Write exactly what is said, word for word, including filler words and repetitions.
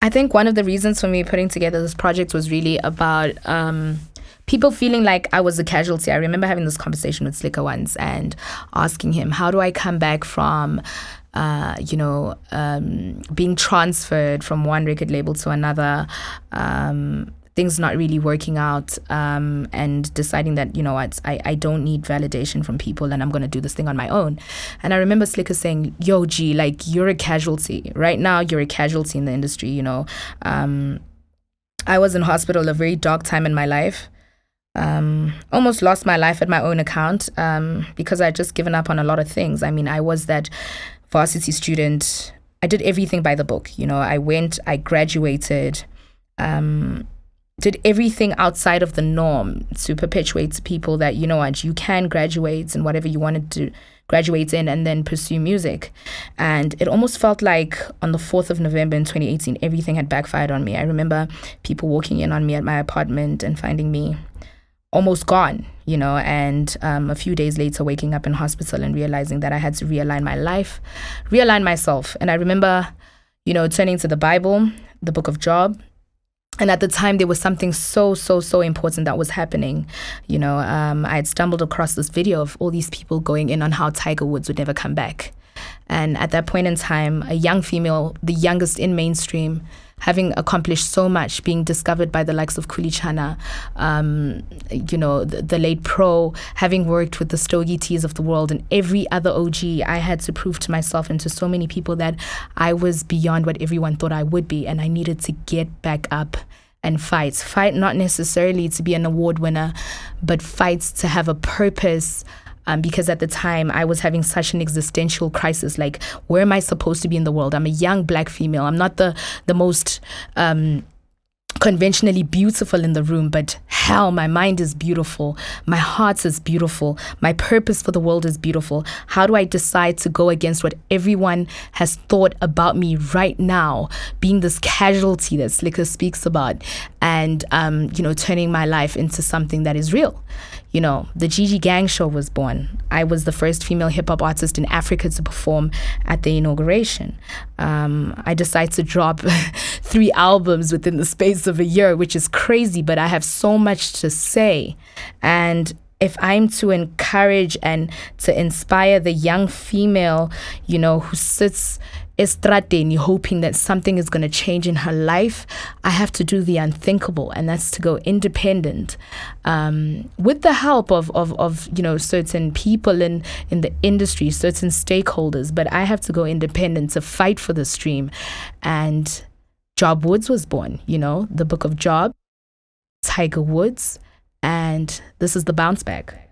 I think one of the reasons for me putting together this project was really about um, people feeling like I was a casualty. I remember having this conversation with Slicker once and asking him, how do I come back from, uh, you know, um, being transferred from one record label to another, um, things not really working out, um, and deciding that, you know what, I, I don't need validation from people and I'm going to do this thing on my own. And I remember Slicker saying, yo, G, like, you're a casualty. Right now, you're a casualty in the industry, you know. Um, I was in hospital, a very dark time in my life. Um, almost lost my life at my own account um, because I'd just given up on a lot of things. I mean, I was that varsity student. I did everything by the book. You know, I went, I graduated, um, did everything outside of the norm to perpetuate to people that, you know what, you can graduate in whatever you wanted to graduate in and then pursue music. And it almost felt like on the fourth of November in twenty eighteen, everything had backfired on me. I remember people walking in on me at my apartment and finding me almost gone, you know, and um, a few days later waking up in hospital and realizing that I had to realign my life, realign myself. And I remember, you know, turning to the Bible, the book of Job. And at the time, there was something so, so, so important that was happening. You know, um, I had stumbled across this video of all these people going in on how Tiger Woods would never come back. And at that point in time, a young female, the youngest in mainstream, having accomplished so much, being discovered by the likes of Kulichana, um, you know, the, the late Pro, having worked with the Stogie T's of the world and every other O G, I had to prove to myself and to so many people that I was beyond what everyone thought I would be, and I needed to get back up and fight. Fight not necessarily to be an award winner, but fight to have a purpose. Um, because at the time I was having such an existential crisis, like, where am I supposed to be in the world? I'm a young black female. I'm not the the most um, conventionally beautiful in the room, but hell, my mind is beautiful. My heart is beautiful. My purpose for the world is beautiful. How do I decide to go against what everyone has thought about me right now, being this casualty that Slicker speaks about, and, um, you know, turning my life into something that is real? You know, the Gigi Gang Show was born. I was the first female hip-hop artist in Africa to perform at the inauguration. Um, I decided to drop three albums within the space of a year, which is crazy, but I have so much to say. And if I'm to encourage and to inspire the young female, you know, who sits estradeni hoping that something is going to change in her life, I have to do the unthinkable, and that's to go independent, um, with the help of, of, of you know, certain people in, in the industry, certain stakeholders, but I have to go independent to fight for this dream. And Job Woods was born, you know, the book of Job, Tiger Woods, and this is the bounce back.